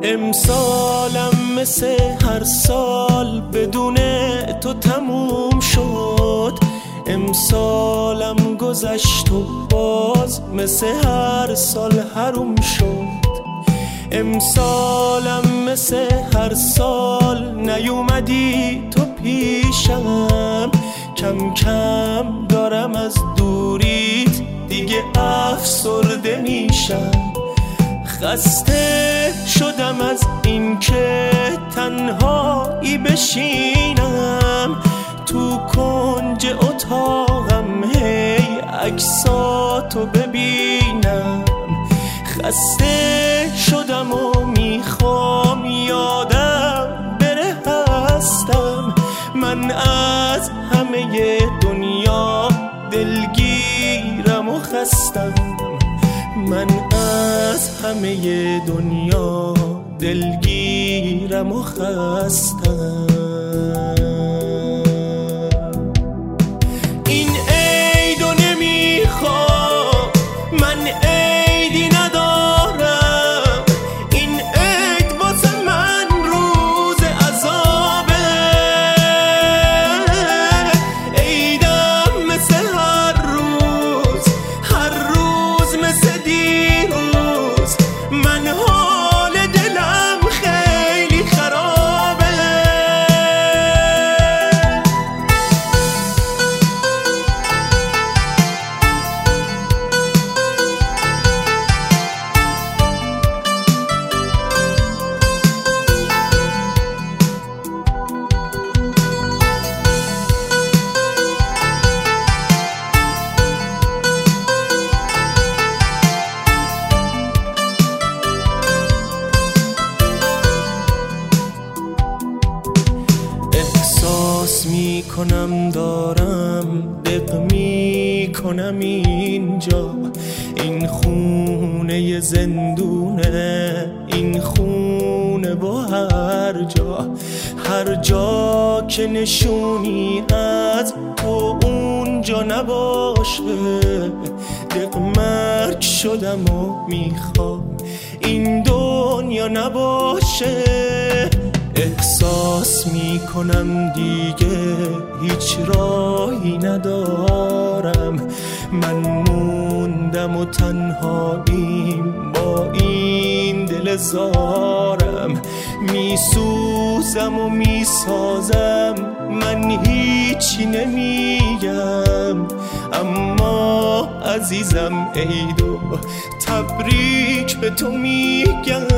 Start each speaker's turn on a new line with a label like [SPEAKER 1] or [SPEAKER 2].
[SPEAKER 1] امسالم مثل هر سال بدون تو تموم شد. امسالم گذشت و باز مثل هر سال حروم شد. امسالم مثل هر سال نیومدی تو پیشم. کم کم دارم از دوریت دیگه افسرده میشم. خسته شدم از این که تنهایی بشینم تو کنج اتاقم هی عکساتو ببینم. خسته شدم و میخوام یادم بره هستم. من از همه دنیا دلگیرم و خستم. من از همه دنیا دلگیرم و خستم. این عیدو نمیخوام، من عیدی ندارم. این عید واسه من روز عذابه. عیدم مثل هر روز، هر روز مثل دیروز. من حال دلم خیلی خرابه. احساس میکنم دارم دق میکنم اینجا. این خونه زندونه، این خونه با هر جا. هر جا که نشونی از تو اونجا نباشه. دق مرگ شدم و میخوام این دنیا نباشه. احساس میکنم دیگه هیچ راهی ندارم. من موندم و تنهاییم با این دل زارم. میسوزم و میسازم، من هیچی نمیگم. اما عزیزم عیدو تبریک به تو میگم.